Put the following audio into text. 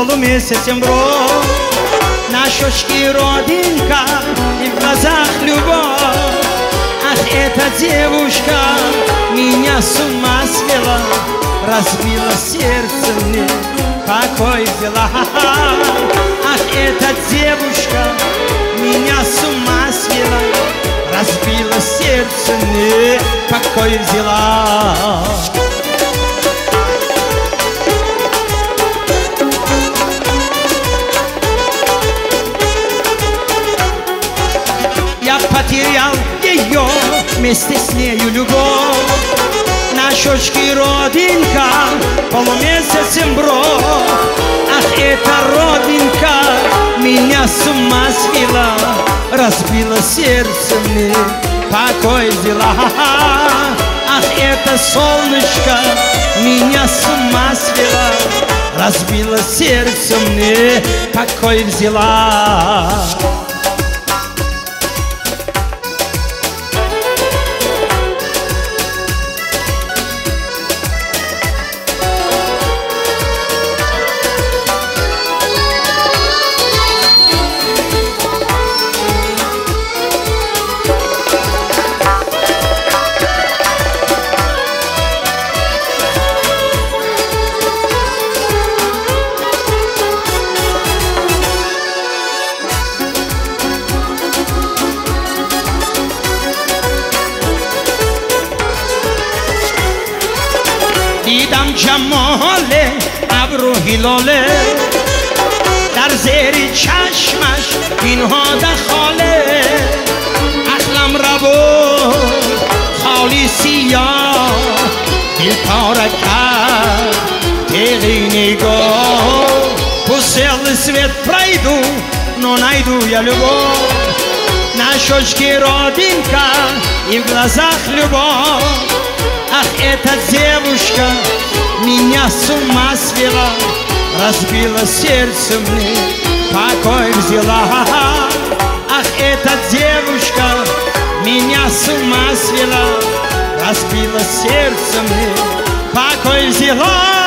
полумесяцем бровь. На щечке родинка и в глазах любовь. Ах, эта девушка меня с ума свела, разбила сердце мне, покой взяла. Ах, эта девушка меня с ума свела, разбила сердце мне, покой взяла. Я потерял ее, вместе с нею любовь. На щечке родинка, полумесяцем бровь. Ах, эта родинка меня с ума свела, разбила сердце мне, покой взяла. Ах, это солнышко меня с ума свела, разбила сердце мне, покой взяла. دیدم جمال ابرو هلاله، در زیر چشمش اینها دخاله. عقلم را بود خالی سیاه، دل پاره کرد تیغی نگاه. По целый свет пройду, но найду я любовь. На щечке родинка и в глазах любовь. Ах, эта девушка меня с ума свела, разбила сердце мне, покой взяла. Ах, эта девушка меня с ума свела, разбила сердце мне, покой взяла.